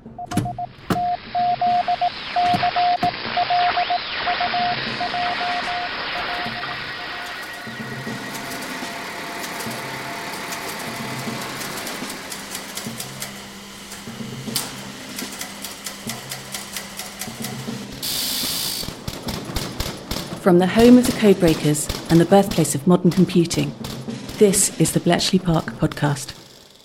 From the home of the Codebreakers and the birthplace of modern computing, this is the Bletchley Park Podcast.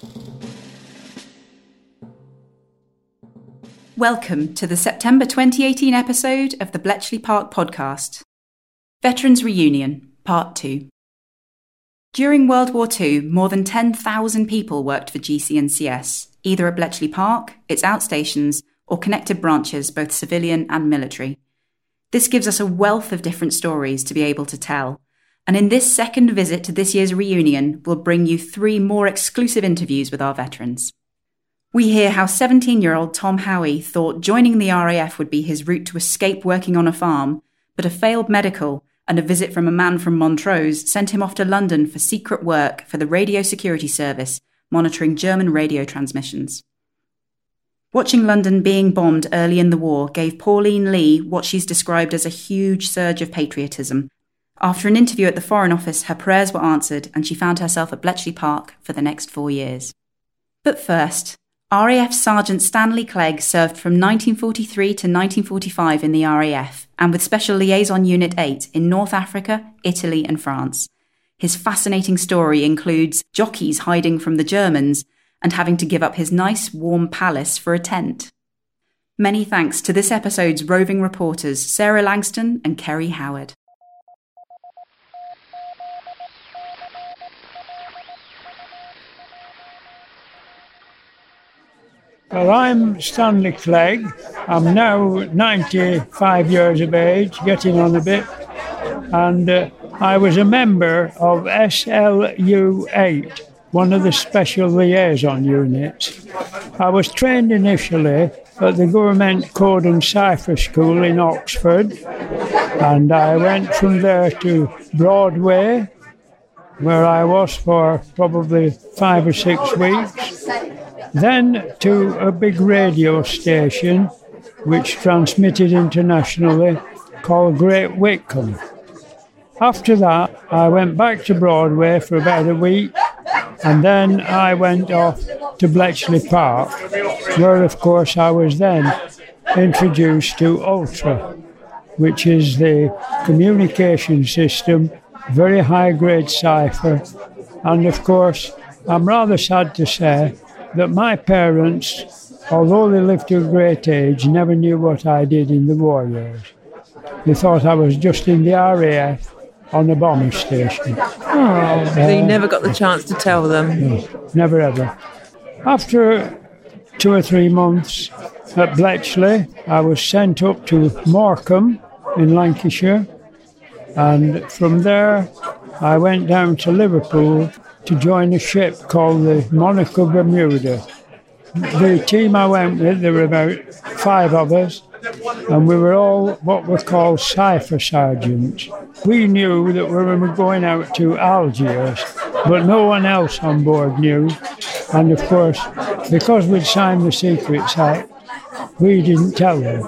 Welcome to the September 2018 episode of the Bletchley Park Podcast. Veterans Reunion, Part 2. During World War II, more than 10,000 people worked for GC&CS, either at Bletchley Park, its outstations, or connected branches, both civilian and military. This gives us a wealth of different stories to be able to tell, and in this second visit to this year's reunion, we'll bring you 3 more exclusive interviews with our veterans. We hear how 17-year-old Tom Howie thought joining the RAF would be his route to escape working on a farm, but a failed medical and a visit from a man from Montrose sent him off to London for secret work for the Radio Security Service, monitoring German radio transmissions. Watching London being bombed early in the war gave Pauline Lee what she's described as a huge surge of patriotism. After an interview at the Foreign Office, her prayers were answered and she found herself at Bletchley Park for the next 4 years. But first, RAF Sergeant Stanley Clegg served from 1943 to 1945 in the RAF and with Special Liaison Unit 8 in North Africa, Italy and France. His fascinating story includes jockeys hiding from the Germans and having to give up his nice, warm palace for a tent. Many thanks to this episode's roving reporters Sarah Langston and Kerry Howard. Well, I'm Stanley Clegg. I'm now 95 years of age, getting on a bit, and I was a member of SLU 8, one of the special liaison units. I was trained initially at the Government Code and Cipher School in Oxford, and I went from there to Broadway, where I was for probably 5 or 6 weeks, then to a big radio station which transmitted internationally called Great Wycombe. After that, I went back to Broadway for about a week, and then I went off to Bletchley Park, where, of course, I was then introduced to Ultra, which is the communication system, very high-grade cipher. And, of course, I'm rather sad to say that my parents, although they lived to a great age, never knew what I did in the war years. They thought I was just in the RAF on a bomber station. Oh, so you never got the chance to tell them? No, never ever. After 2 or 3 months at Bletchley, I was sent up to Morecambe in Lancashire, and from there I went down to Liverpool to join a ship called the Monaco Bermuda. The team I went with, there were about 5 of us, and we were all what were called cipher sergeants. We knew that we were going out to Algiers, but no one else on board knew. And of course, because we'd signed the Secrets Act, we didn't tell them.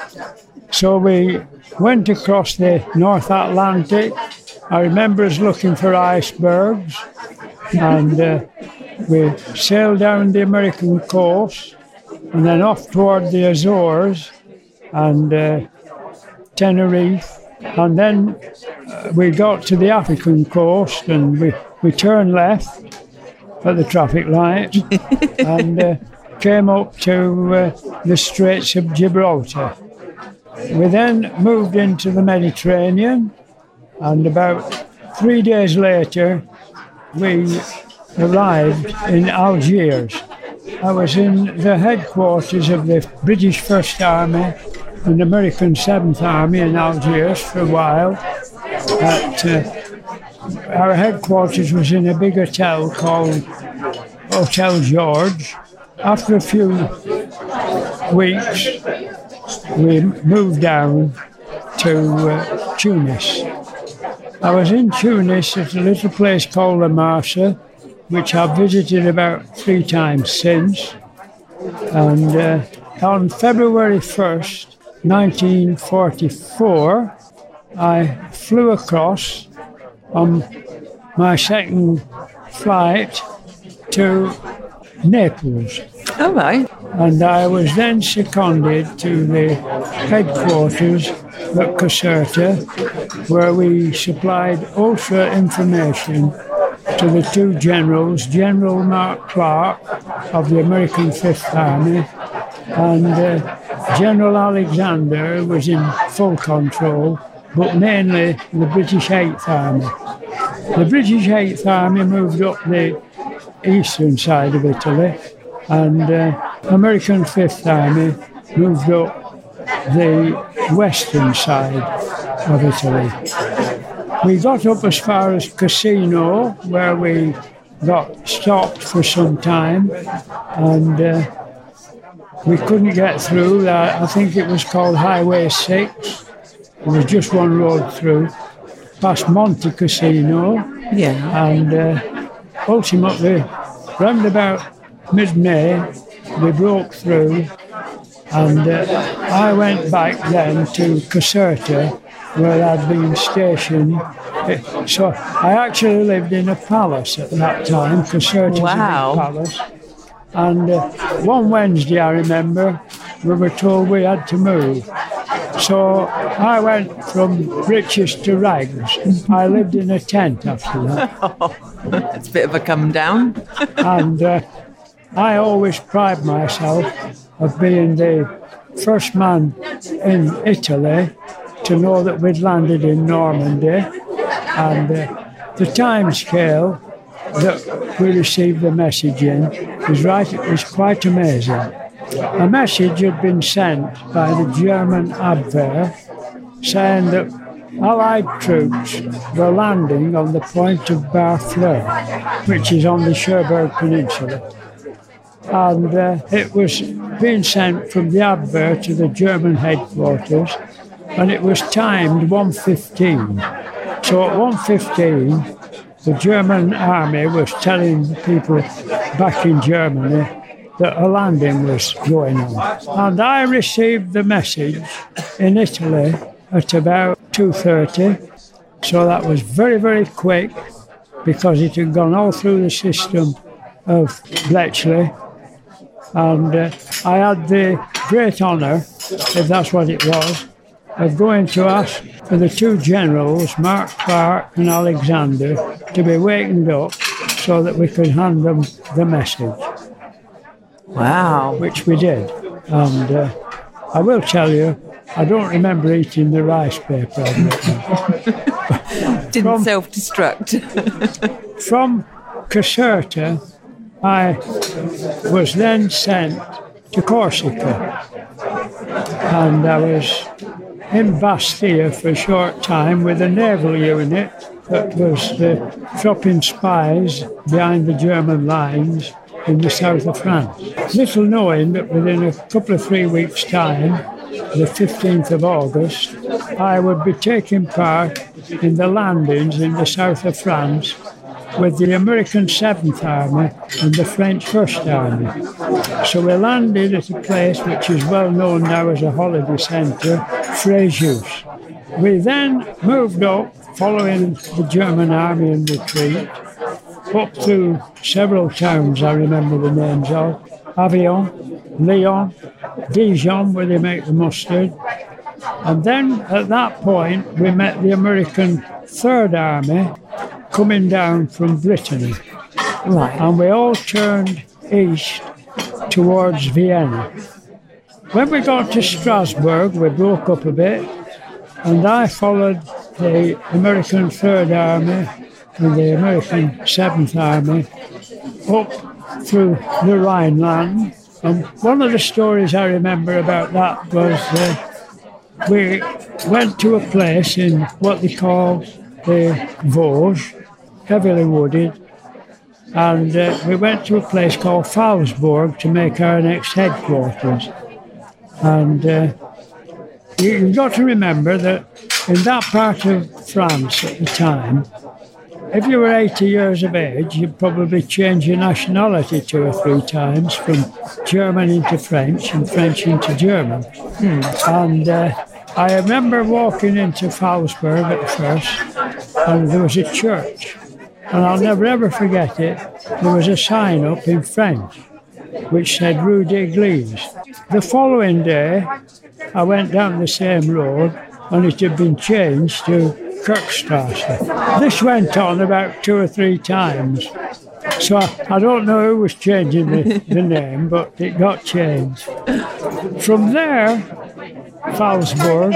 So we went across the North Atlantic. I remember us looking for icebergs, and we sailed down the American coast and then off toward the Azores and Tenerife, and then we got to the African coast and we turned left at the traffic light and came up to the Straits of Gibraltar. We then moved into the Mediterranean, and about 3 days later we arrived in Algiers. I was in the headquarters of the British First Army and American 7th Army in Algiers for a while. Our headquarters was in a big hotel called Hotel George. After a few weeks, we moved down to Tunis. I was in Tunis at a little place called La Marsa, which I've visited about 3 times since. And on February 1st, 1944, I flew across on my second flight to Naples. All right. And I was then seconded to the headquarters at Caserta, where we supplied ultra information to the two generals, General Mark Clark of the American Fifth Army, and General Alexander was in full control, but mainly the British Eighth Army. The British Eighth Army moved up the eastern side of Italy, and American Fifth Army moved up the western side of Italy. We got up as far as Cassino, where we got stopped for some time, and we couldn't get through. I think it was called Highway 6. There was just one road through, past Monte Cassino, and ultimately, round about mid-May, we broke through, and I went back then to Caserta, where I'd been stationed. So I actually lived in a palace at that time. Caserta's a big palace. And one Wednesday, I remember, we were told we had to move. So I went from riches to rags. I lived in a tent after that. It's a bit of a come down. And I always pride myself of being the first man in Italy to know that we'd landed in Normandy, and the time scale that we received the message in was right. It was quite amazing. A message had been sent by the German Abwehr saying that Allied troops were landing on the point of Barfleur, which is on the Cherbourg Peninsula. And it was being sent from the Abwehr to the German headquarters, and it was timed 1:15. So at 1:15, the German army was telling people back in Germany that a landing was going on. And I received the message in Italy at about 2:30, so that was very, very quick, because it had gone all through the system of Bletchley. And I had the great honour, if that's what it was, of going to ask for the two generals, Mark Clark and Alexander, to be wakened up so that we could hand them the message. Wow. Which we did. And I will tell you, I don't remember eating the rice paper. Didn't self-destruct. From Caserta, I was then sent to Corsica. And I was in Bastia for a short time with a naval unit that was dropping spies behind the German lines in the south of France. Little knowing that within a couple of 3 weeks' time, the 15th of August, I would be taking part in the landings in the south of France with the American 7th Army and the French 1st Army. So we landed at a place which is well known now as a holiday centre, Fréjus. We then moved up, following the German army in retreat, up through several towns I remember the names of: Avignon, Lyon, Dijon, where they make the mustard. And then at that point we met the American 3rd Army coming down from Brittany. Right. And we all turned east towards Vienna. When we got to Strasbourg, we broke up a bit, and I followed the American 3rd Army and the American 7th Army up through the Rhineland. And one of the stories I remember about that was we went to a place in what they call the Vosges, heavily wooded, and we went to a place called Phalsbourg to make our next headquarters. And you've got to remember that in that part of France at the time, if you were 80 years of age, you'd probably change your nationality 2 or 3 times from German into French and French into German. And I remember walking into Falsburg at first, and there was a church. And I'll never ever forget it. There was a sign up in French which said Rue d'Église. The following day, I went down the same road and it had been changed to Kirkstrasse. This went on about 2 or 3 times. So I don't know who was changing the name, but it got changed. From there, Falsburg,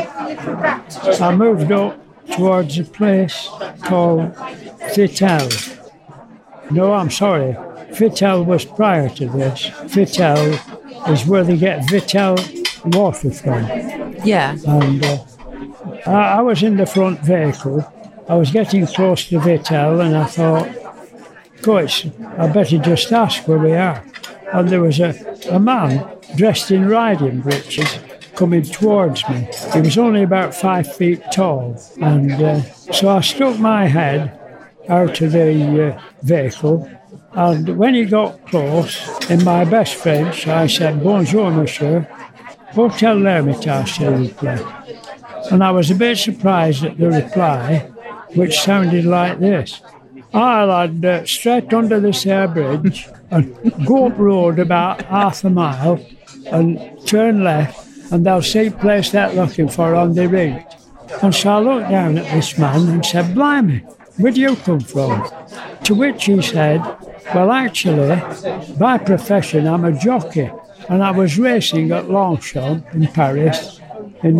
I moved up towards a place called Vittel. No, I'm sorry. Vittel was prior to this. Vittel is where they get Vittel water from. Yeah. And I was in the front vehicle. I was getting close to Vittel and I thought, gosh, I better just ask where we are. And there was a man dressed in riding breeches coming towards me. He was only about 5 feet tall. And so I stuck my head out of the vehicle. And when he got close, in my best French, I said, "Bonjour, monsieur. Hotel L'Hermitage, s'il vous plaît." And I was a bit surprised at the reply, which sounded like this. "I'll add straight under this air bridge and go up road about half a mile and turn left, and they'll see the place they're looking for on the right." And so I looked down at this man and said, "Blimey, where do you come from?" To which he said, "Well, actually, by profession, I'm a jockey, and I was racing at Longchamp in Paris in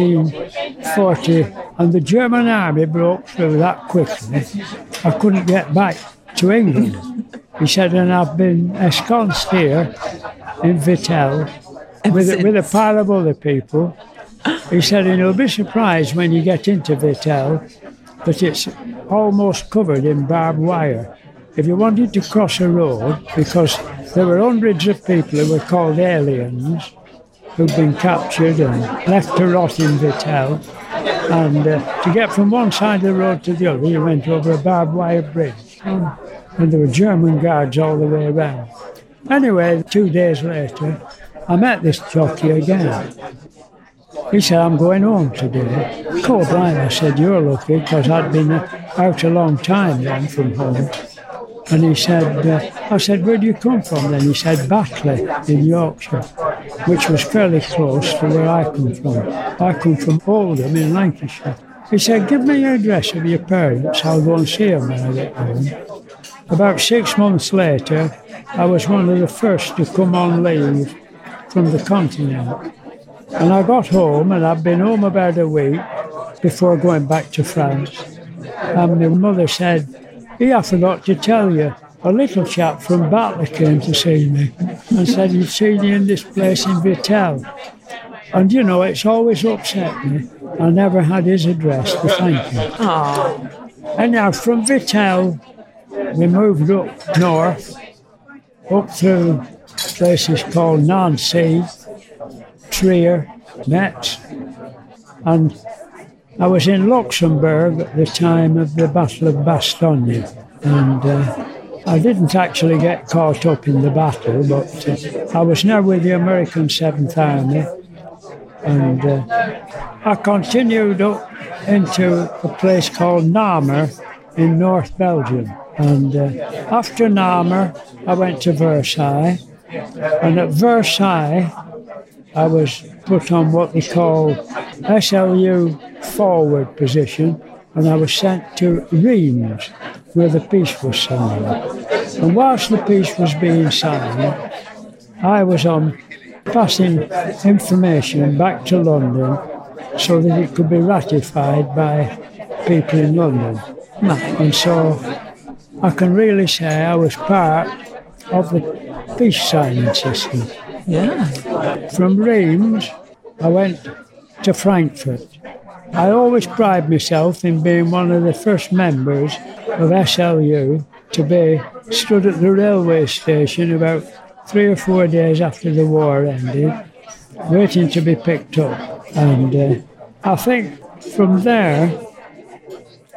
1940, and the German army broke through that quickly. I couldn't get back to England." He said, "And I've been ensconced here in Vittel with a pile of other people." He said, "And you'll be surprised when you get into Vittel that it's almost covered in barbed wire. If you wanted to cross a road, because there were hundreds of people who were called aliens, who'd been captured and left to rot in Vittel, and to get from one side of the road to the other, you went over a barbed wire bridge. And there were German guards all the way around." Anyway, 2 days later, I met this jockey again. He said, "I'm going home today." "God, blind," I said, "you're lucky," because I'd been out a long time then from home. And he said, I said, "Where do you come from then?" He said, "Batley in Yorkshire," which was fairly close to where I come from. I come from Oldham in Lancashire. He said, "Give me your address of your parents, I'll go and see them when I get home." About 6 months later, I was one of the first to come on leave from the continent. And I got home, and I've been home about a week before going back to France. And my mother said, "I forgot to tell you, a little chap from Batley came to see me and said he'd seen you in this place in Vittel." And you know, it's always upset me. I never had his address to thank him. Anyhow, from Vittel, we moved up north, up through places called Nancy, Trier, Metz, and I was in Luxembourg at the time of the Battle of Bastogne, and I didn't actually get caught up in the battle, but I was now with the American 7th Army, and I continued up into a place called Namur in North Belgium, and after Namur I went to Versailles, and at Versailles I was put on what they call SLU forward position, and I was sent to Reims, where the peace was signed. And whilst the peace was being signed, I was on passing information back to London so that it could be ratified by people in London. And so I can really say I was part of the peace signing system. Yeah. From Reims, I went to Frankfurt. I always pride myself in being one of the first members of SLU to be stood at the railway station about 3 or 4 days after the war ended, waiting to be picked up. And I think from there,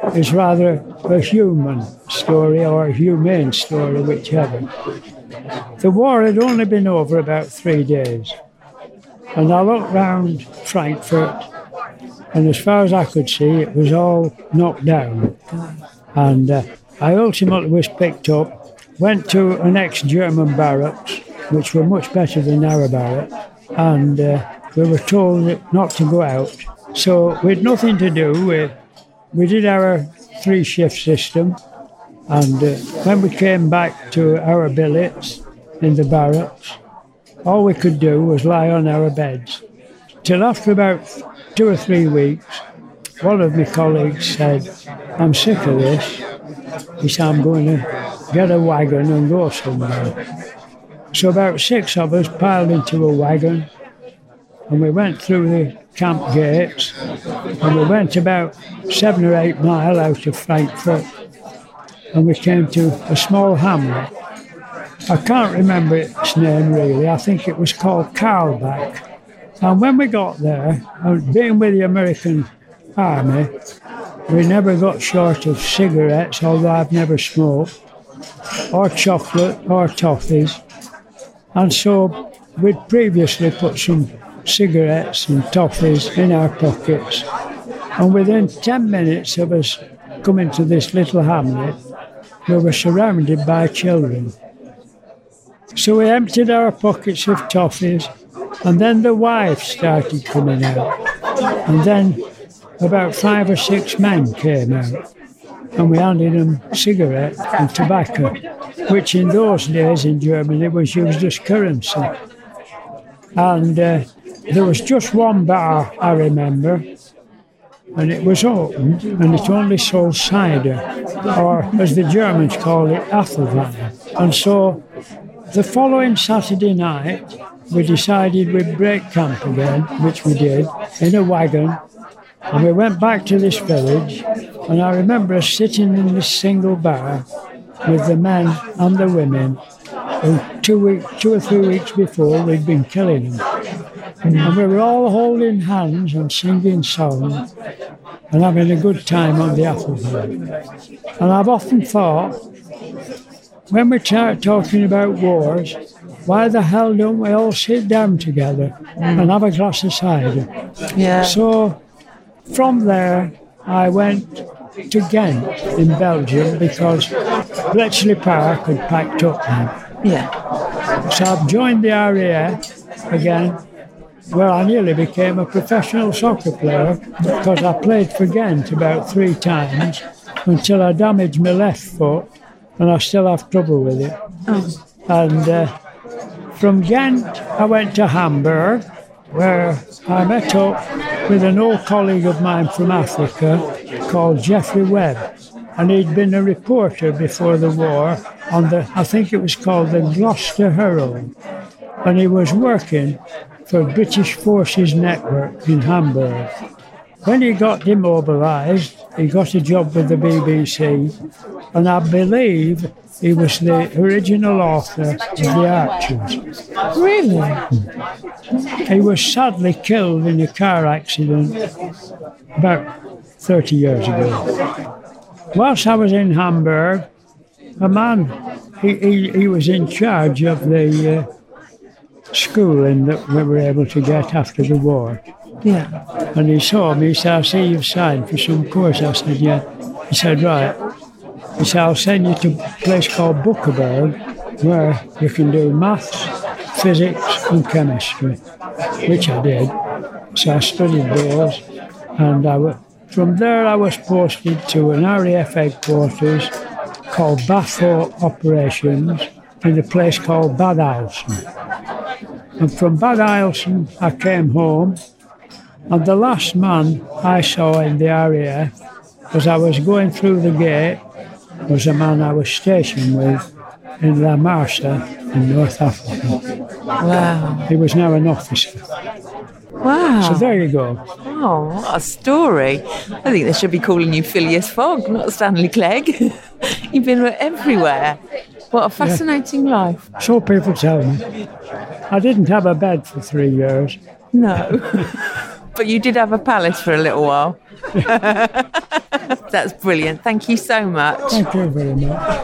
is rather a human story or a humane story, whichever. The war had only been over about 3 days, and I looked round Frankfurt, and as far as I could see, it was all knocked down. And I ultimately was picked up, went to an ex-German barracks, which were much better than our barracks, and we were told not to go out. So we had nothing to do. We did our 3-shift system, and when we came back to our billets in the barracks, all we could do was lie on our beds. Till after about 2 or 3 weeks, one of my colleagues said, "I'm sick of this." He said, "I'm going to get a wagon and go somewhere." So about 6 of us piled into a wagon, and we went through the camp gates, and we went about 7 or 8 miles out of Frankfurt, and we came to a small hamlet. I can't remember its name really. I think it was called Karlbach. And when we got there, being with the American Army, we never got short of cigarettes, although I've never smoked, or chocolate or toffees. And so we'd previously put some cigarettes and toffees in our pockets. And within 10 minutes of us coming to this little hamlet, we were surrounded by children. So we emptied our pockets of toffees, and then the wives started coming out. And then about 5 or 6 men came out, and we handed them cigarettes and tobacco, which in those days in Germany was used as currency. And there was just one bar, I remember, and it was opened, and it only sold cider, or as the Germans call it, Apfelwein. And so the following Saturday night, we decided we'd break camp again, which we did, in a wagon, and we went back to this village, and I remember us sitting in this single bar with the men and the women, who 2 or 3 weeks before we'd been killing them. And we were all holding hands and singing songs and having a good time on the Apfelwein. And I've often thought, when we start talking about wars, why the hell don't we all sit down together and have a glass of cider? Yeah. So from there, I went to Ghent in Belgium because Bletchley Park had packed up now. Yeah. So I've joined the RAF again, where I nearly became a professional soccer player because I played for Ghent about 3 times until I damaged my left foot, and I still have trouble with it. Oh. And from Ghent, I went to Hamburg, where I met up with an old colleague of mine from Africa called Geoffrey Webb. And he'd been a reporter before the war on I think it was called the Gloucester Herald. And he was working for British Forces Network in Hamburg. When he got demobilised, he got a job with the BBC, and I believe he was the original author of The Archers. Really? He was sadly killed in a car accident about 30 years ago. Whilst I was in Hamburg, a man, he was in charge of the schooling that we were able to get after the war. Yeah. And he saw me, he said, "I see you've signed for some course." I said, "Yeah." He said, "Right." He said, "I'll send you to a place called Buckeberg, where you can do maths, physics and chemistry," which I did. So I studied those, and from there I was posted to an RAF headquarters called BAFO Operations in a place called Bad Eilsen. And from Bad Eilsen I came home, and the last man I saw in the RAF, as I was going through the gate, was a man I was stationed with in La Marsa in North Africa. Wow. He was now an officer. Wow. So there you go. Oh, what a story. I think they should be calling you Phileas Fogg, not Stanley Clegg. You've been everywhere. What a fascinating life. So people tell me. I didn't have a bed for 3 years. No. But you did have a palace for a little while. That's brilliant. Thank you so much. Thank you very much.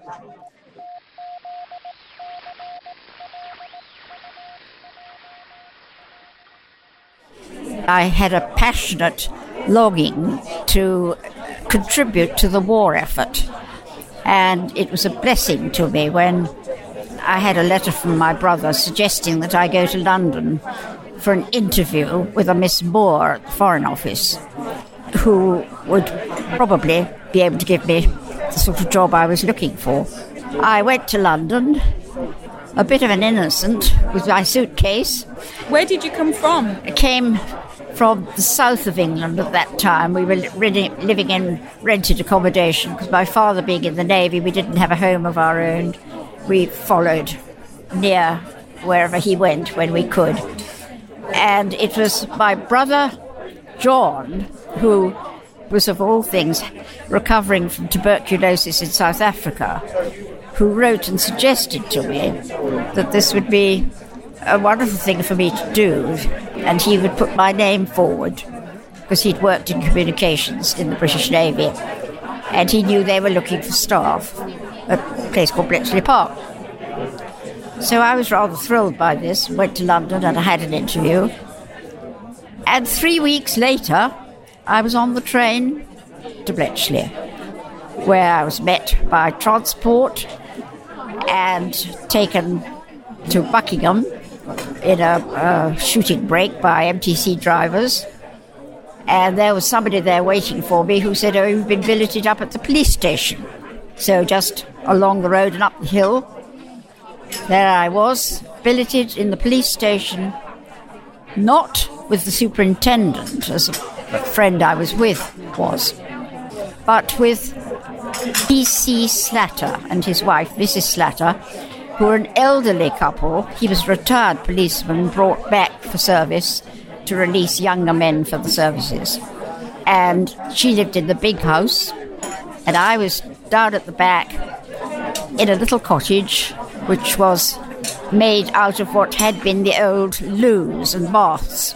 I had a passionate longing to contribute to the war effort, and it was a blessing to me when I had a letter from my brother suggesting that I go to London for an interview with a Miss Moore at the Foreign Office, who would probably be able to give me the sort of job I was looking for. I went to London, a bit of an innocent, with my suitcase. Where did you come from? I came from the south of England at that time. We were living in rented accommodation because my father being in the Navy, we didn't have a home of our own. We followed near wherever he went when we could. And it was my brother John, who was of all things recovering from tuberculosis in South Africa, who wrote and suggested to me that this would be a wonderful thing for me to do, and he would put my name forward because he'd worked in communications in the British Navy, and he knew they were looking for staff at a place called Bletchley Park. So I was rather thrilled by this, went to London and I had an interview. And 3 weeks later, I was on the train to Bletchley, where I was met by transport and taken to Buckingham in a shooting break by MTC drivers. And there was somebody there waiting for me who said, "Oh, you've been billeted up at the police station." So just along the road and up the hill, there I was, billeted in the police station, not with the superintendent, as a friend I was with was, but with P.C. Slatter and his wife, Mrs. Slatter, who were an elderly couple. He was a retired policeman brought back for service to release younger men for the services. And she lived in the big house, and I was down at the back in a little cottage which was made out of what had been the old loos and baths.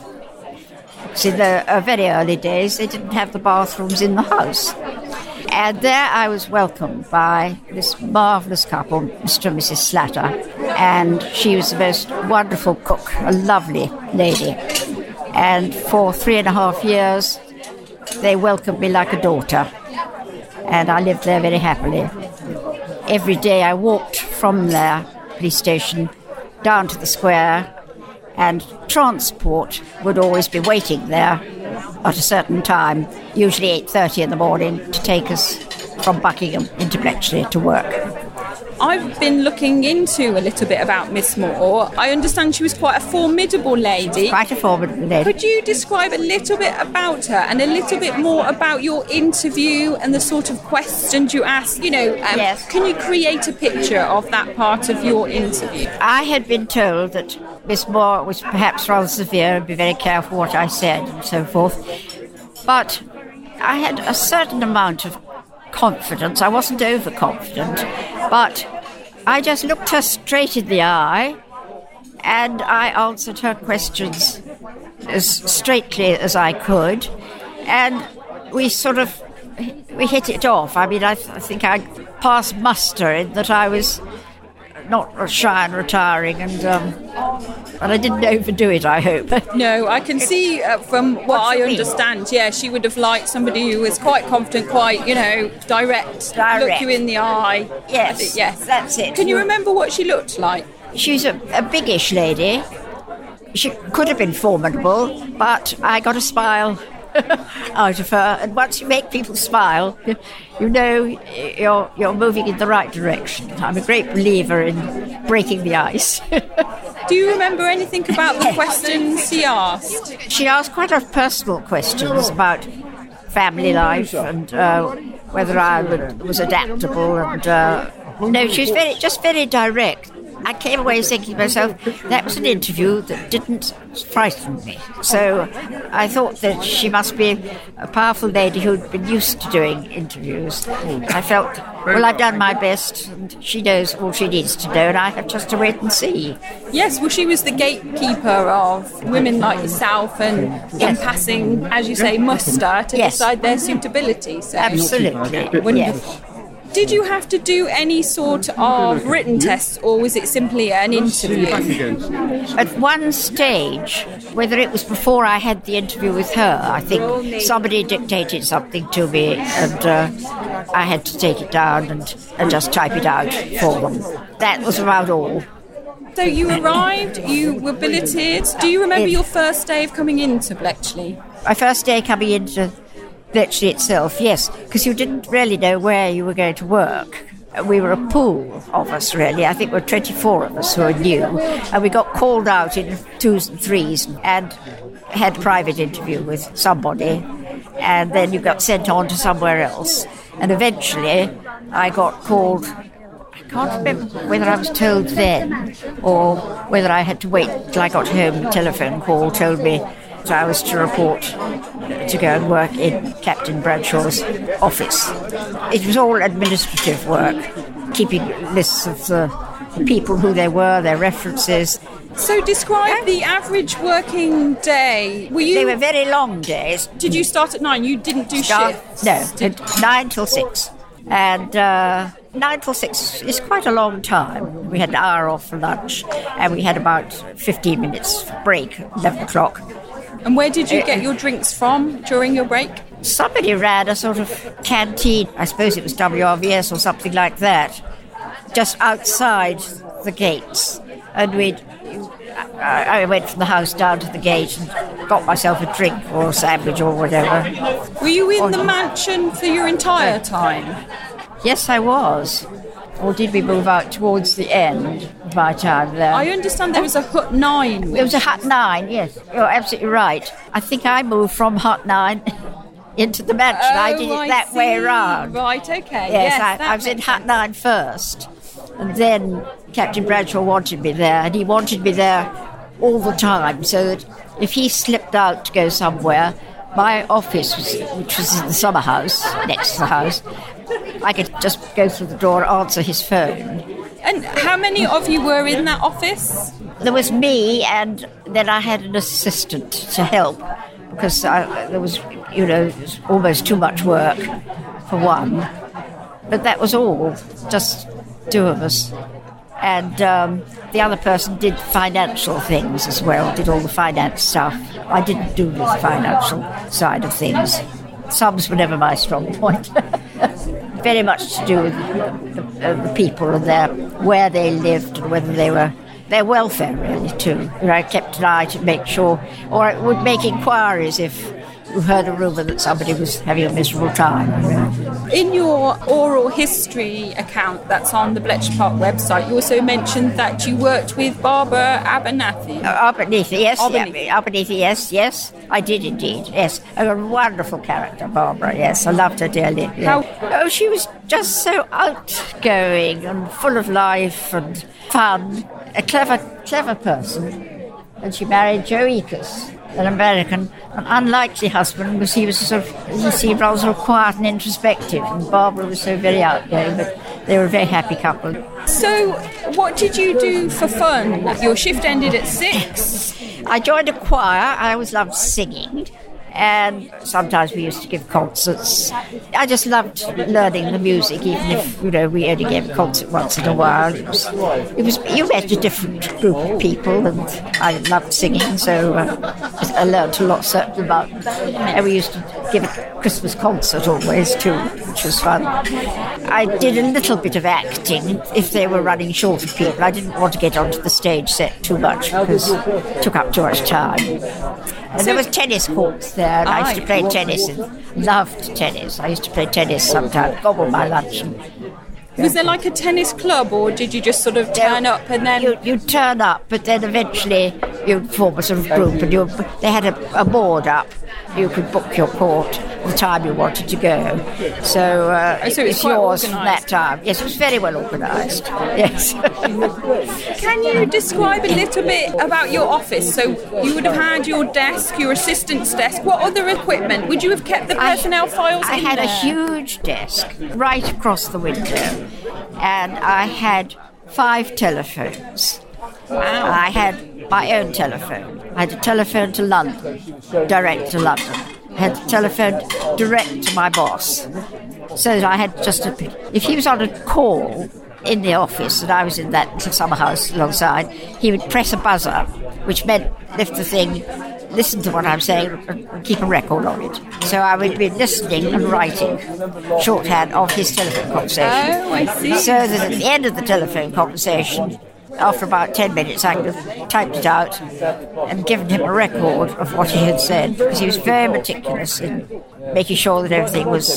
So in the very early days, they didn't have the bathrooms in the house. And there I was welcomed by this marvellous couple, Mr. and Mrs. Slatter, and she was the most wonderful cook, a lovely lady. And for 3.5 years, they welcomed me like a daughter, and I lived there very happily. Every day I walked from their police station down to the square, and transport would always be waiting there at a certain time, usually 8:30 in the morning, to take us from Buckingham into Bletchley to work. I've been looking into a little bit about Miss Moore. I understand she was quite a formidable lady. Quite a formidable lady. Could you describe a little bit about her and a little bit more about your interview and the sort of questions you asked? Yes. Can you create a picture of that part of your interview? I had been told that Miss Moore was perhaps rather severe and be very careful what I said and so forth. But I had a certain amount of confidence. I wasn't overconfident, but I just looked her straight in the eye and I answered her questions as straightly as I could, and we hit it off. I mean, I think I passed muster in that I was not shy and retiring, and I didn't overdo it, I hope. No, I can see from what I understand, she would have liked somebody who was quite confident, quite, direct, look you in the eye. Yes, that's it. Can you remember what she looked like? She's a biggish lady. She could have been formidable, but I got a smile out of her, and once you make people smile, you know you're moving in the right direction. I'm a great believer in breaking the ice. Do you remember anything about the questions she asked? She asked quite a lot of personal questions about family life and whether I was adaptable, and no, she was very direct. I came away thinking to myself, that was an interview that didn't frighten me. So I thought that she must be a powerful lady who'd been used to doing interviews. I felt, well, I've done my best, and she knows all she needs to know, and I have just to wait and see. Yes, well, she was the gatekeeper of women like yourself and passing, as you say, muster to decide their suitability. So. Absolutely, yes. Did you have to do any sort of written tests, or was it simply an interview? At one stage, whether it was before I had the interview with her, I think somebody dictated something to me, and I had to take it down and just type it out for them. That was about all. So you arrived, you were billeted. Do you remember your first day of coming into Bletchley? My first day coming into Bletchley itself, yes, because you didn't really know where you were going to work. We were a pool of us, really. I think there were 24 of us who were new, and we got called out in 2s and 3s and had a private interview with somebody, and then you got sent on to somewhere else. And eventually I got called, I can't remember whether I was told then or whether I had to wait till I got home. A telephone call told me that I was to report to go and work in Captain Bradshaw's office. It was all administrative work, keeping lists of the people, who they were, their references. So describe the average working day. They were very long days. Did you start at 9? You didn't do shifts? No, 9 till 6. And 9 till 6 is quite a long time. We had an hour off for lunch, and we had about 15 minutes break, 11 o'clock. And where did you get your drinks from during your break? Somebody ran a sort of canteen, I suppose it was WRVS or something like that, just outside the gates. And I went from the house down to the gate and got myself a drink or a sandwich or whatever. Were you in the mansion for your entire time? Yes, I was. Or did we move out towards the end of my time there? I understand there was a Hut 9. There was a Hut 9, yes. You're absolutely right. I think I moved from Hut 9 into the mansion. I did it that way around. Right, okay. Yes, I was in Hut 9 first. And then Captain Bradshaw wanted me there, and he wanted me there all the time, so that if he slipped out to go somewhere, my office, which was in the summer house, next to the house, I could just go through the door and answer his phone. And how many of you were in that office? There was me, and then I had an assistant to help, because there was, almost too much work for one. But that was all, just 2 of us. And the other person did financial things as well, did all the finance stuff. I didn't do the financial side of things. Sums were never my strong point. Very much to do with the people and where they lived and whether they were, their welfare really too. I kept an eye to make sure, or I would make inquiries if you heard a rumour that somebody was having a miserable time. In your oral history account that's on the Bletchley Park website, you also mentioned that you worked with Barbara Abernethy. Abernethy, yes. Abernethy, yes. I did indeed, yes. A wonderful character, Barbara, yes. I loved her dearly. Yeah. She was just so outgoing and full of life and fun. A clever person. And she married Joe Eakes, an American, an unlikely husband, because he seemed rather sort of quiet and introspective, and Barbara was so very outgoing, but they were a very happy couple. So, what did you do for fun? Your shift ended at 6. I joined a choir. I always loved singing, and sometimes we used to give concerts. I just loved learning the music, even if, we only gave a concert once in a while. It was you met a different group of people, and I loved singing, so I learned a lot about it. And we used to give a Christmas concert always too, which was fun. I did a little bit of acting if they were running short of people. I didn't want to get onto the stage set too much because it took up too much time. And there was tennis courts there, and I used to play tennis and loved tennis. I used to play tennis sometimes, gobble my lunch. Was there like a tennis club, or did you just sort of turn up and then... You'd turn up, but then eventually you'd form a sort of group, and they had a board up, you could book your court the time you wanted to go. So it's yours from that time. Yes, it was very well organised. Yes. Can you describe a little bit about your office? So you would have had your desk, your assistant's desk. What other equipment? Would you have kept the personnel files I in had there? a huge desk right across the window, and I had 5 telephones. Wow. I had my own telephone. I had a telephone to London, direct to London. I had a telephone direct to my boss. So that I had just if he was on a call in the office, and I was in that little summer house alongside, he would press a buzzer, which meant lift the thing, listen to what I'm saying, and keep a record of it. So I would be listening and writing shorthand of his telephone conversation. Oh, I see. So that at the end of the telephone conversation, after about 10 minutes, I could have typed it out and given him a record of what he had said, because he was very meticulous in making sure that everything was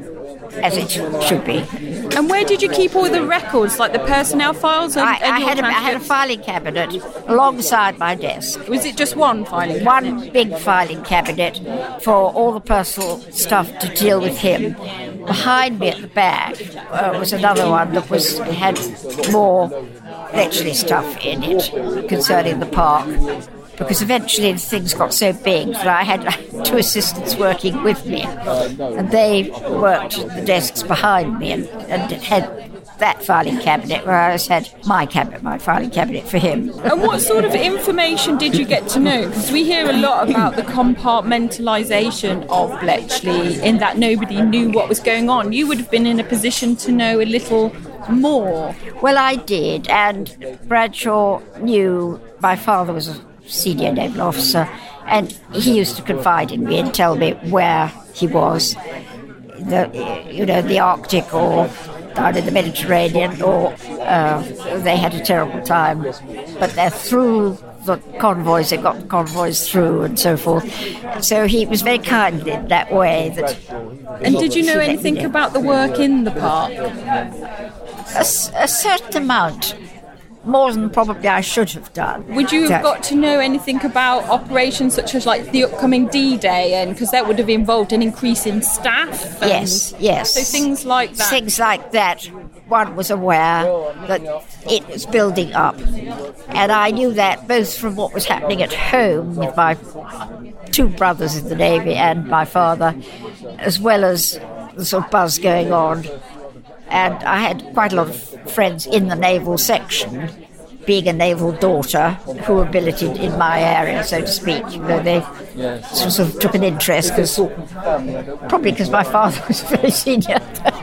as it should be. And where did you keep all the records, like the personnel files? I had a filing cabinet alongside my desk. Was it just one filing cabinet? One big filing cabinet for all the personal stuff to deal with him. Behind me at the back was another one that had more Bletchley stuff in it concerning the park, because eventually things got so big that I had 2 assistants working with me, and they worked the desks behind me and had that filing cabinet, where I always had my filing cabinet for him. And what sort of information did you get to know? Because we hear a lot about the compartmentalisation of Bletchley, in that nobody knew what was going on. You would have been in a position to know a little more. Well, I did, and Bradshaw knew my father was a senior naval officer, and he used to confide in me and tell me where he was, the Arctic or down in the Mediterranean, or they had a terrible time. But they're through the convoys, they got the convoys through and so forth. So he was very kind in that way. And did you know anything about the work in the park? A certain amount. More than probably I should have done. Would you have got to know anything about operations such as like the upcoming D-Day, and because that would have involved an increase in staff? Yes. So things like that. Things like that. One was aware that it was building up, and I knew that both from what was happening at home with my 2 brothers in the Navy and my father, as well as the sort of buzz going on. And I had quite a lot of friends in the naval section, being a naval daughter, who were billeted in my area, so to speak. They sort of took an interest, probably because my father was very senior.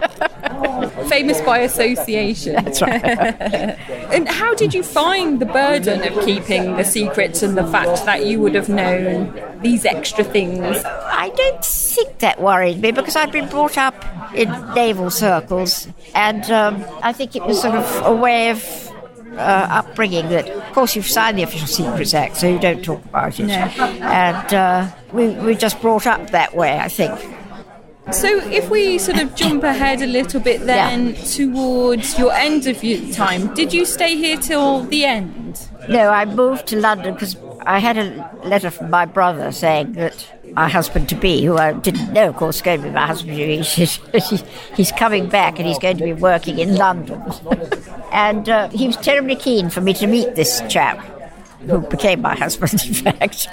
Famous by association. That's right. And how did you find the burden of keeping the secrets and the fact that you would have known these extra things? I don't think that worried me, because I'd been brought up in naval circles, and I think it was sort of a way of upbringing that, of course, you've signed the Official Secrets Act, so you don't talk about it. No. And we just brought up that way, I think. So if we sort of jump ahead a little bit then towards your end of your time, did you stay here till the end? No, I moved to London because I had a letter from my brother saying that my husband-to-be, who I didn't know, of course, was going to be my husband-to-be, he's coming back and he's going to be working in London. And he was terribly keen for me to meet this chap, who became my husband, in fact.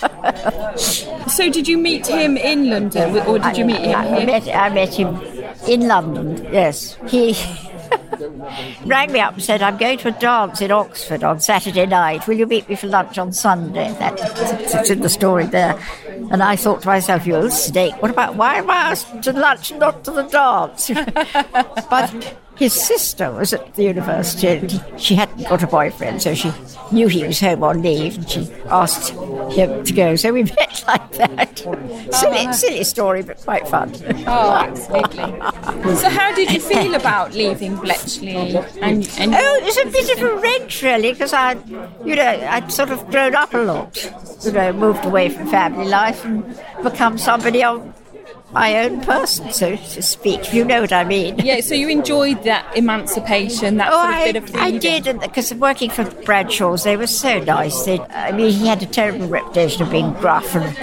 So did you meet him in London, or did you meet him here? I met him in London, yes. He rang me up and said, I'm going to a dance in Oxford on Saturday night. Will you meet me for lunch on Sunday? That's in the story there. And I thought to myself, you're a snake. Why am I asked to lunch, not to the dance? But his sister was at the university, and she hadn't got a boyfriend, so she knew he was home on leave, and she asked him to go. So we met like that. Silly story, but quite fun. Oh, absolutely. So how did you feel about leaving Bletchley? And it was a bit of a wrench, really, because I'd sort of grown up a lot. Moved away from family life and become somebody on my own person, so to speak, if you know what I mean. Yeah, so you enjoyed that emancipation, that sort of bit of freedom. I did, because working for Bradshaws, they were so nice. He had a terrible reputation of being gruff and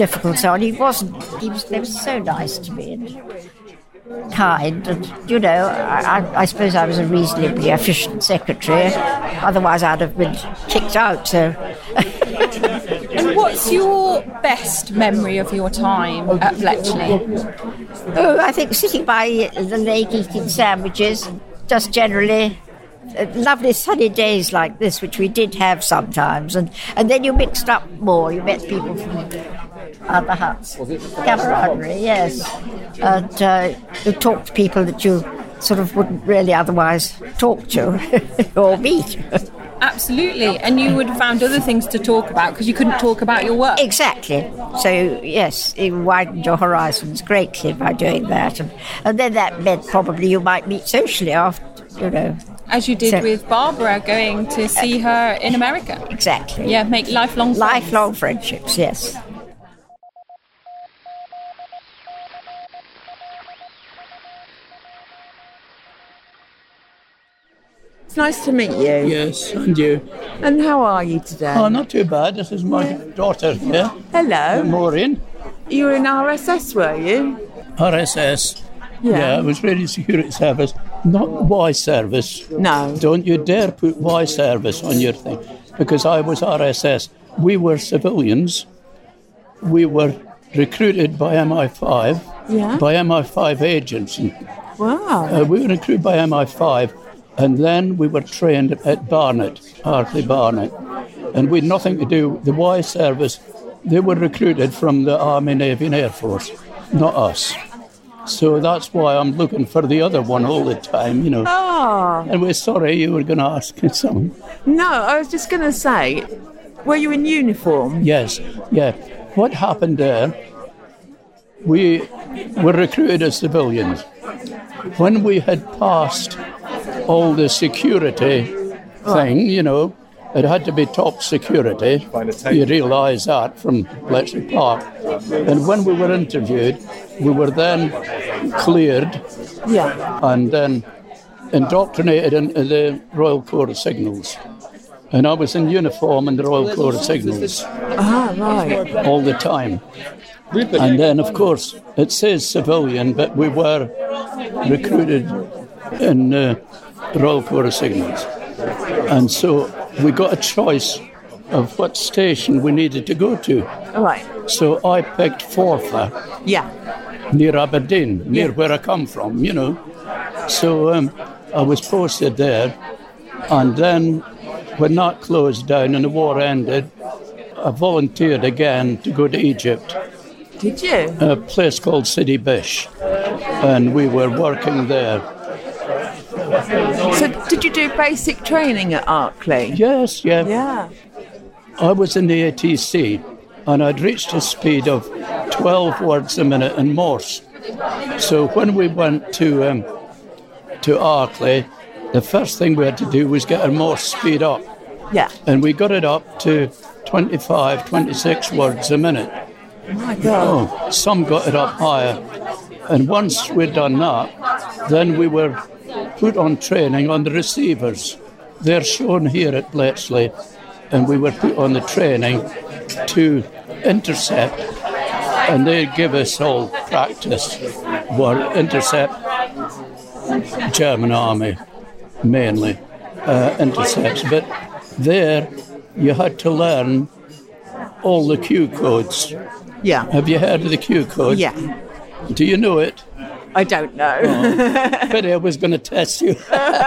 difficult. So on. They were so nice to me and kind, and I suppose I was a reasonably efficient secretary. Otherwise, I'd have been kicked out. So. And what's your best memory of your time at Bletchley? Oh, I think sitting by the lake eating sandwiches, just generally. Lovely sunny days like this, which we did have sometimes, and then you mixed up more. You met people from other huts, camaraderie, yes, and you talked to people that you sort of wouldn't really otherwise talk to or meet. Absolutely, and you would have found other things to talk about because you couldn't talk about your work. Exactly. So yes, it widened your horizons greatly by doing that, and then that meant probably you might meet socially after, As you did with Barbara, going to see her in America. Exactly. Yeah, make lifelong friends. Lifelong friendships, yes. It's nice to meet you. Yes, and you. And how are you today? Oh, not too bad. This is my daughter here. Hello. Maureen. You were in RSS, were you? RSS. Yeah, it was Radio Security Service, not Y Service. No. Don't you dare put Y Service on your thing, because I was RSS. We were civilians. We were recruited by MI5, by MI5 agents. Wow. We were recruited by MI5, and then we were trained at Barnet, Arkley Barnet. And we had nothing to do with the Y Service. They were recruited from the Army, Navy and Air Force, not us. So that's why I'm looking for the other one all the time, Oh. And we're sorry, you were going to ask something. No, I was just going to say, were you in uniform? Yes, yeah. What happened there, we were recruited as civilians. When we had passed all the security thing, it had to be top security. You realise that from Bletchley Park. And when we were interviewed, we were then cleared and then indoctrinated into the Royal Corps of Signals. And I was in uniform in the Royal Corps of Signals. Right. All the time. And then, of course, it says civilian, but we were recruited in the Royal Corps of Signals. And so we got a choice of what station we needed to go to. Right. So I picked Forfar, near Aberdeen, near where I come from, So I was posted there, and then when that closed down and the war ended, I volunteered again to go to Egypt. Did you? A place called Sidi Bish, and we were working there. So did you do basic training at Arkley? Yes, yeah. Yeah. I was in the ATC, and I'd reached a speed of 12 words a minute in Morse. So when we went to Arkley, the first thing we had to do was get our Morse speed up. Yeah. And we got it up to 25, 26 words a minute. Oh my God. Oh, some got it up higher. And once we'd done that, then we were put on training on the receivers. They're shown here at Bletchley, and we were put on the training to intercept, and they give us all practice, intercept German army, mainly, intercepts. But there, you had to learn all the Q codes. Yeah. Have you heard of the Q code? Yeah. Do you know it? I don't know. Pity I was going to test you.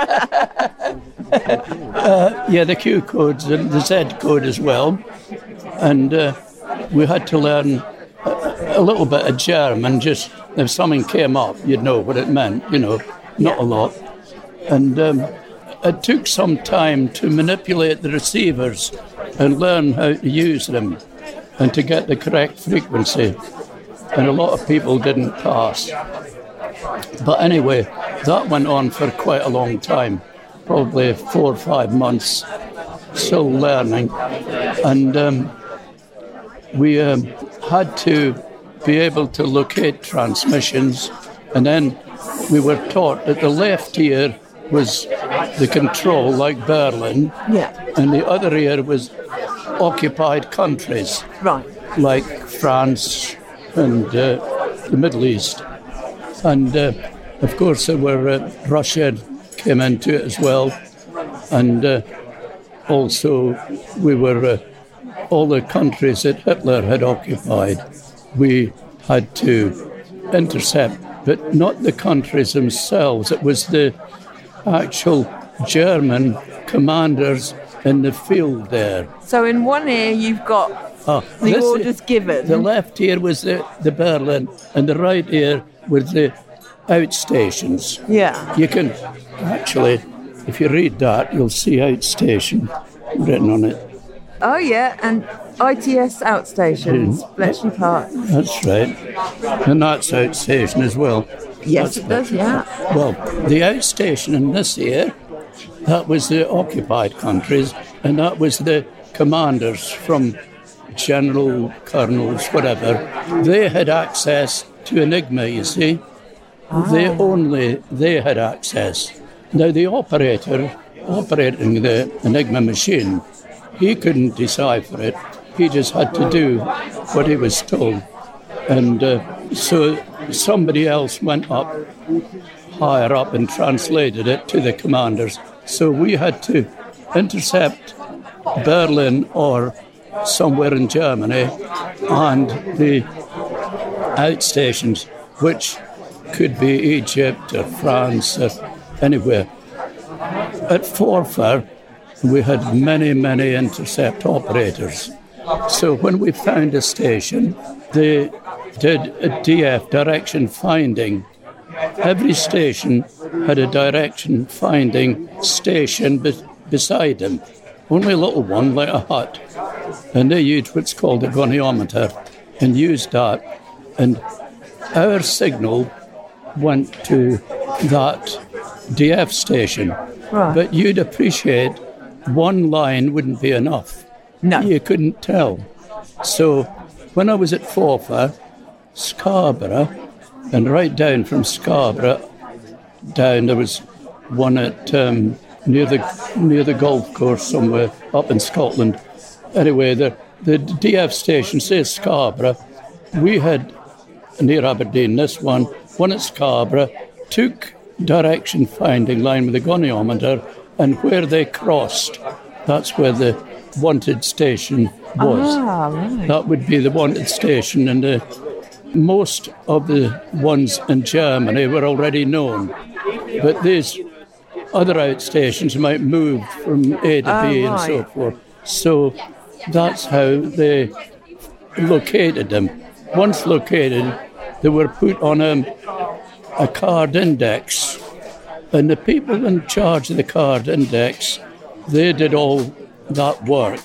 The Q codes and the Z code as well. And we had to learn a little bit of German, just if something came up, you'd know what it meant, not a lot. And it took some time to manipulate the receivers and learn how to use them and to get the correct frequency. And a lot of people didn't pass. But anyway, that went on for quite a long time, probably 4 or 5 months, still learning. And we had to be able to locate transmissions, and then we were taught that the left ear was the control, like Berlin, and the other ear was occupied countries, Right. like France and the Middle East. And of course there were Russia came into it as well. And also we were all the countries that Hitler had occupied, we had to intercept, but not the countries themselves. It was the actual German commanders in the field there. So in one ear you've got the orders given. The left ear was the Berlin, and the right ear was the outstations. Yeah. You can actually, if you read that, you'll see outstation written on it. Oh yeah, and ITS outstations, Bletchley Park. That's right. And that's outstation as well. Yes, it does, yeah. Well, the outstation in this year, that was the occupied countries, and that was the commanders from general, colonels, whatever. They had access to Enigma, you see. They had access. Now, the operator operating the Enigma machine, he couldn't decipher it. He just had to do what he was told. And so somebody else went up, higher up, and translated it to the commanders. So we had to intercept Berlin or somewhere in Germany and the outstations, which could be Egypt or France or anywhere. At Forfar, we had many, many intercept operators. So when we found a station, they did a DF, direction finding. Every station had a direction finding station beside them. Only a little one, like a hut. And they used what's called a goniometer and used that. And our signal went to that DF station. Right. But you'd appreciate one line wouldn't be enough. No. You couldn't tell. So when I was at Forfar, Scarborough, and right down from Scarborough down, there was one at near the golf course somewhere up in Scotland. Anyway, the DF station says Scarborough. We had near Aberdeen this one at Scarborough, took direction finding line with the goniometer, and where they crossed, that's where the wanted station was. Right. That would be the wanted station, and most of the ones in Germany were already known. But these other outstations might move from A to B and so forth. So that's how they located them. Once located, they were put on a card index. And the people in charge of the card index, they did all that work.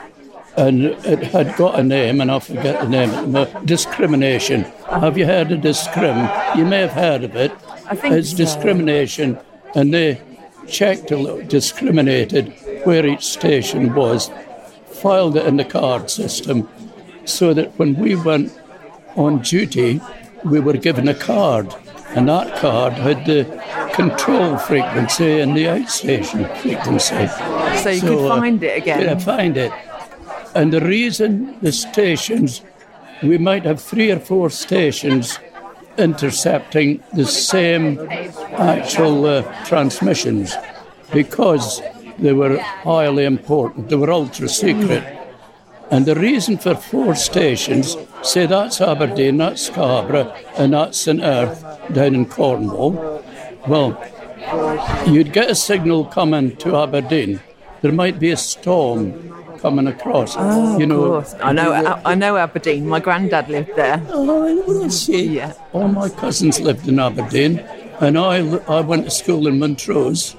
And it had got a name, and I forget the name, discrimination. Have you heard of discrim? You may have heard of it. I think it's discrimination, and they checked, discriminated where each station was, filed it in the card system, so that when we went on duty, we were given a card. And that card had the control frequency and the outstation frequency. So you could find it again? Yeah, find it. And the reason the stations, we might have 3 or 4 stations intercepting the same actual transmissions, because they were highly important. They were ultra secret. And the reason for 4 stations, say that's Aberdeen, that's Scarborough, and that's St Earth down in Cornwall, well, you'd get a signal coming to Aberdeen. There might be a storm coming across. Oh, of course. I know Aberdeen. My granddad lived there. Oh, see. Yeah. All my cousins lived in Aberdeen, and I went to school in Montrose.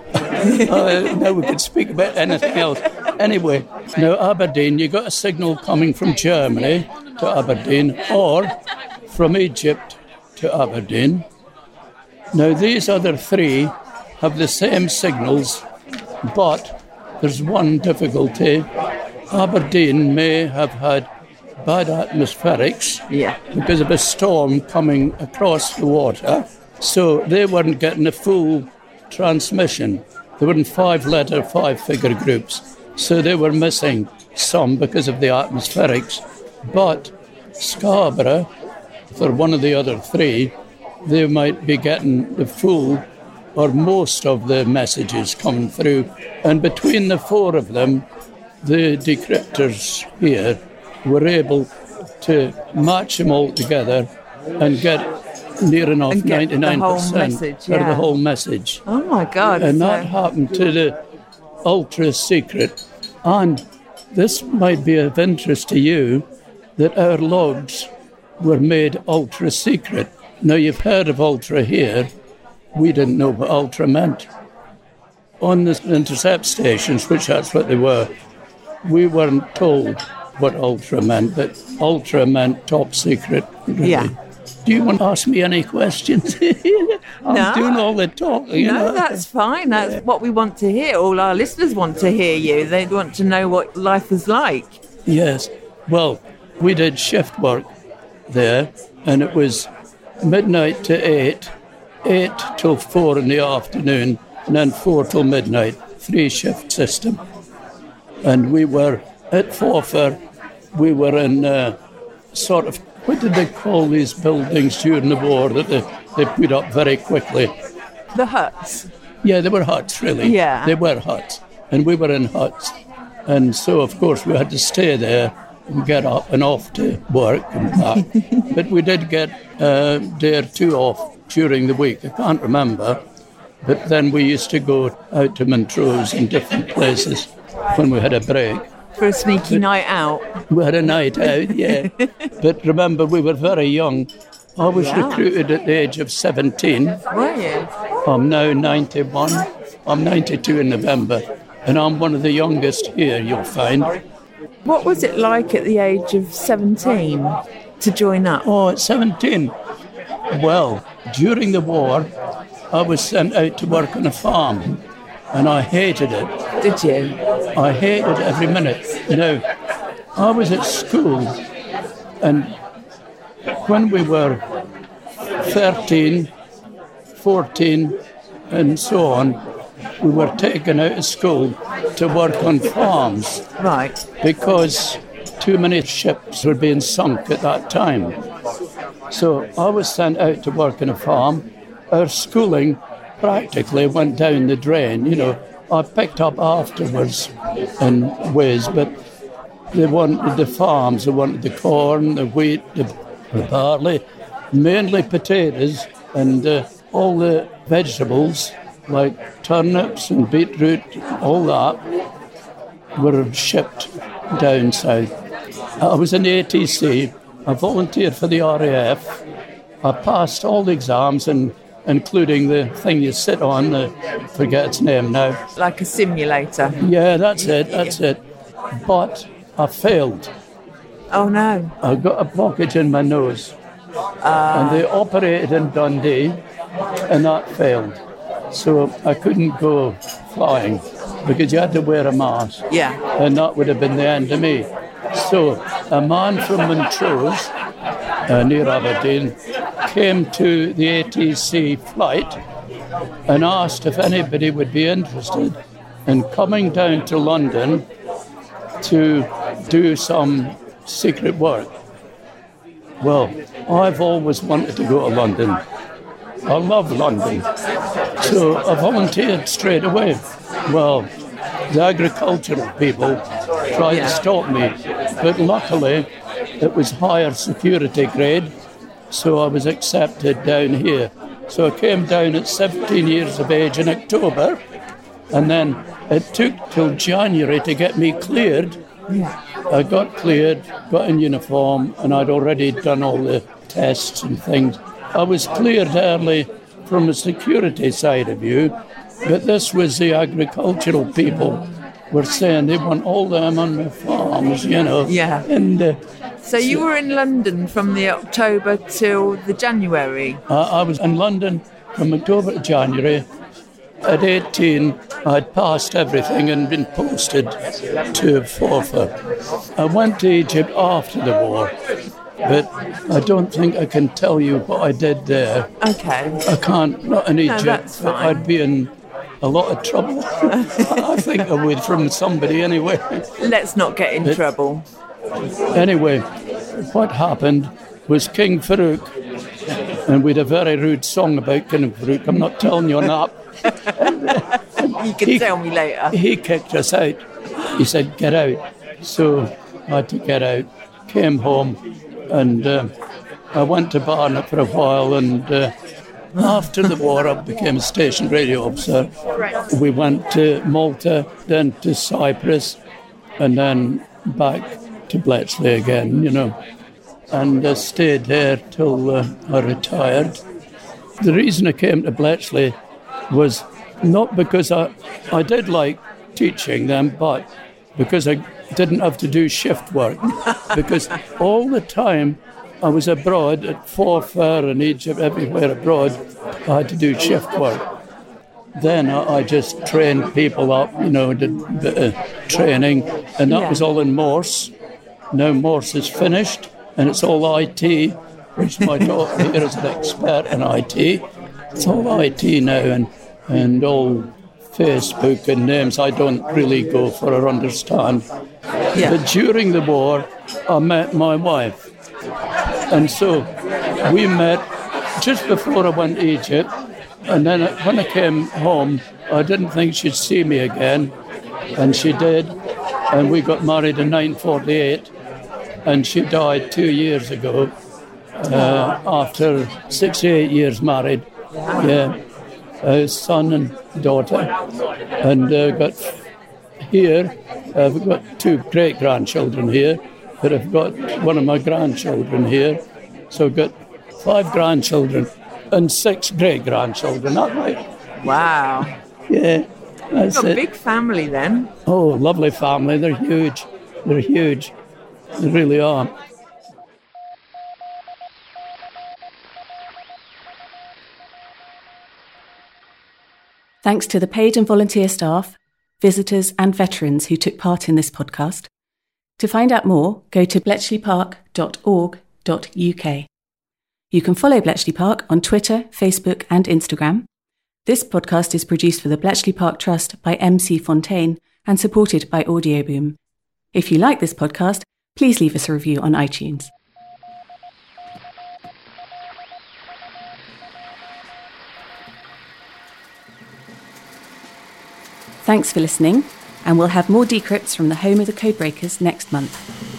Now we could speak about anything else. Anyway, now Aberdeen, you got a signal coming from Germany to Aberdeen or from Egypt to Aberdeen. Now these other 3 have the same signals, but there's one difficulty. Aberdeen may have had bad atmospherics because of a storm coming across the water, so they weren't getting a full transmission. They were in 5-letter, 5-figure groups, so they were missing some because of the atmospherics. But Scarborough, for one of the other three, they might be getting the full or most of the messages coming through. And between the four of them, the decryptors here were able to match them all together and get near enough, And get the 99% whole message, of yeah. the whole message. Oh my God. And so- that happened to the ultra secret. And this might be of interest to you, that our logs were made ultra secret. Now, you've heard of ultra here. We didn't know what ultra meant. On the intercept stations, which that's what they were, we weren't told what ultra meant, but ultra meant top secret. Really. Yeah. Do you want to ask me any questions? I'm No. doing all the talking. No, that's fine. That's what we want to hear. All our listeners want to hear you. They want to know what life was like. Yes. Well, we did shift work there, and it was midnight to 8, 8 till 4 in the afternoon, and then 4 till midnight, 3-shift system. And we were at Forfar, we were in sort of, what did they call these buildings during the war that they put up very quickly? The huts. Yeah, they were huts, really. Yeah. They were huts. And we were in huts. And so, of course, we had to stay there and get up and off to work and back. But we did get a day or two off during the week. I can't remember. But then we used to go out to Montrose in different places when we had a break. For a sneaky night out. We had a night out, yeah. But remember, we were very young. I was Yeah. recruited at the age of 17. Were you? I'm now 91. I'm 92 in November. And I'm one of the youngest here, you'll find. What was it like at the age of 17 to join up? Oh, at 17. Well, during the war, I was sent out to work on a farm. And I hated it. Did you? I hated every minute. Now, I was at school, and when we were 13, 14, and so on, we were taken out of school to work on farms Right. because too many ships were being sunk at that time. So I was sent out to work on a farm. Our schooling practically went down the drain. You know, I picked up afterwards in ways, but they wanted the farms, they wanted the corn, the wheat, the barley, mainly potatoes, and all the vegetables like turnips and beetroot, all that were shipped down south. I was in the ATC, I volunteered for the RAF, I passed all the exams, and including the thing you sit on, I forget its name now. Like a simulator. Yeah, that's it. But I failed. Oh no. I got a blockage in my nose. And they operated in Dundee, and that failed. So I couldn't go flying because you had to wear a mask. Yeah. And that would have been the end of me. So a man from Montrose, near Aberdeen, came to the ATC flight and asked if anybody would be interested in coming down to London to do some secret work. Well, I've always wanted to go to London. I love London. So I volunteered straight away. Well, the agricultural people tried to stop me, but luckily it was higher security grade, so I was accepted down here. So I came down at 17 years of age in October, and then it took till January to get me cleared. I got cleared, got in uniform, and I'd already done all the tests and things. I was cleared early from the security side of view, but this was the agricultural people were saying they want all them on their farms, you know. Yeah. And So you were in London from the October till the January? I was in London from October to January. At 18, I'd passed everything and been posted to Forfar. I went to Egypt after the war, but I don't think I can tell you what I did there. Okay. I can't, not in Egypt. that's fine. I'd be in a lot of trouble. I think I would from somebody anyway. Let's not get in trouble. Anyway, what happened was King Farouk, and we had a very rude song about King Farouk. I'm not telling you on that. You can tell me later. He kicked us out. He said, get out. So I had to get out, came home, and I went to Barnet for a while, and after the war I became a station radio officer. We went to Malta, then to Cyprus, and then back to Bletchley again, and stayed there till I retired. The reason I came to Bletchley was not because I did like teaching them, but because I didn't have to do shift work. Because all the time I was abroad at Forfar in Egypt, everywhere abroad, I had to do shift work. Then I just trained people up, did a bit of training, and that was all in Morse. Now Morse is finished, and it's all IT, which my daughter here is an expert in IT. It's all IT now, and all Facebook and names I don't really go for or understand. Yeah. But during the war, I met my wife. And so we met just before I went to Egypt. And then when I came home, I didn't think she'd see me again. And she did. And we got married in 1948. And she died 2 years ago after 68 years married. Yeah. Son and daughter. And got here, we've got 2 great-grandchildren here, but I've got one of my grandchildren here. So I've got 5 grandchildren and 6 great-grandchildren, not right? Wow. Yeah, that's You've got it. A big family then. Oh, lovely family. They're huge. They're huge. They really are. Thanks to the paid and volunteer staff, visitors and veterans who took part in this podcast. To find out more, go to bletchleypark.org.uk. You can follow Bletchley Park on Twitter, Facebook and Instagram. This podcast is produced for the Bletchley Park Trust by MC Fontaine and supported by Audioboom. If you like this podcast, please leave us a review on iTunes. Thanks for listening, and we'll have more decrypts from the home of the Codebreakers next month.